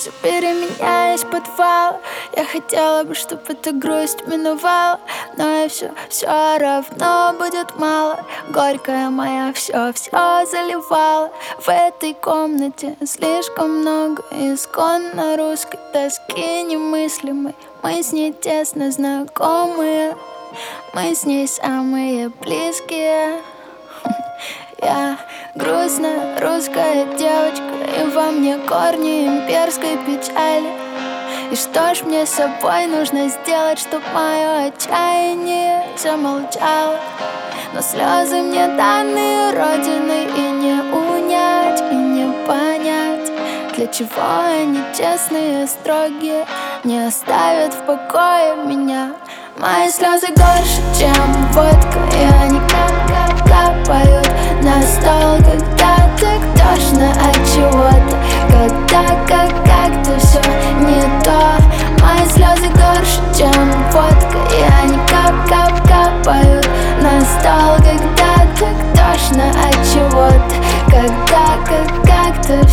Забери меня из подвала. Я хотела бы, чтобы эта грусть миновала, но и все равно будет мало. Горькая моя все заливала. В этой комнате слишком много исконно русской тоски немыслимой. Мы с ней тесно знакомые, мы с ней самые близкие. Я грустная русская девочка, и во мне корни имперской печали. И что ж мне с собой нужно сделать, чтоб мое отчаяние замолчало? Но слезы мне данные Родиной, и не унять, и не понять, для чего они честные, строгие, не оставят в покое меня. Мои слезы горше, чем водка, и они капают на стол, когда так тошно от чего-то, когда как-то все не то. Мои слезы горше, чем водка, и они капают на стол, когда так тошно от чего-то, когда как-то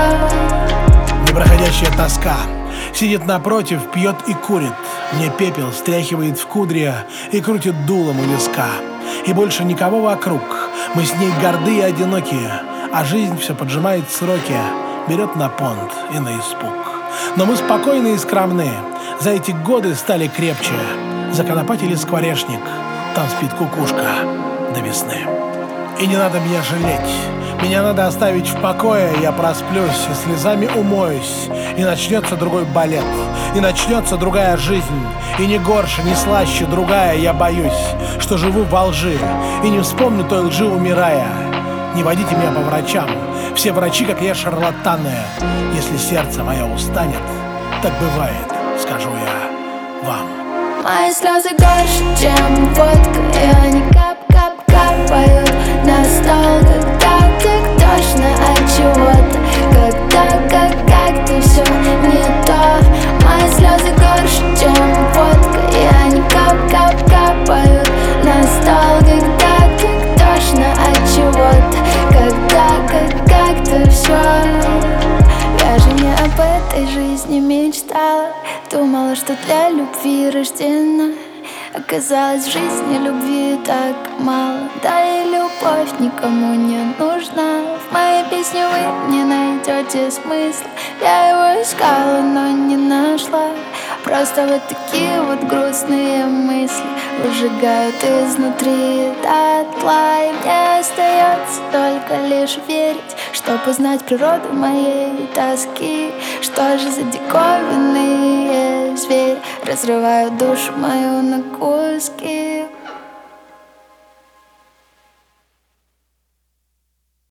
все. Непроходящая тоска сидит напротив, пьет и курит. Мне пепел стряхивает в кудри и крутит дулом у виска. И больше никого вокруг. Мы с ней горды и одинокие, а жизнь все поджимает сроки, берет на понт и на испуг. Но мы спокойны и скромны, за эти годы стали крепче. Законопатили скворечник, там спит кукушка до весны. И не надо меня жалеть, меня надо оставить в покое. Я просплюсь и слезами умоюсь, и начнется другой балет, и начнется другая жизнь. И не горше, не слаще другая. Я боюсь, что живу во лжи, и не вспомню той лжи, умирая. Не водите меня по врачам, все врачи, как я, шарлатаны. Если сердце мое устанет, так бывает, скажу я вам. Мои слезы горше, чем водка, и они капают на стол, когда так тошно от чего-то, когда как-то все не то. Мои слезы горше, чем водка, и они капают на стол, когда так тошно от чего-то, когда как-то все. Я же не об этой жизни мечтала, думала, что для любви рождена. Оказалось, в жизни любви так мало, да и любовь никому не нужна. В моей песне вы не найдете смысла, я его искала, но не нашла. Просто вот такие вот грустные мысли выжигают изнутри дотла. И мне остается только лишь верить, чтоб узнать природу моей тоски. Что же за диковинные звери разрывают душу мою на куски?